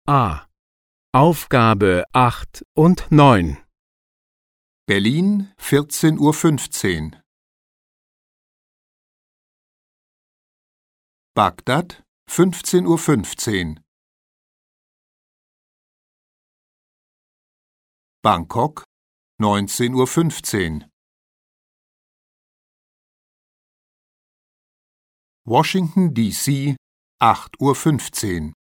A. Aufgabe 8 und 9. Berlin, 14:15 Uhr. Bagdad, 15:15 Uhr. Bangkok, 19:15 Uhr. Washington, D.C., 8:15 Uhr.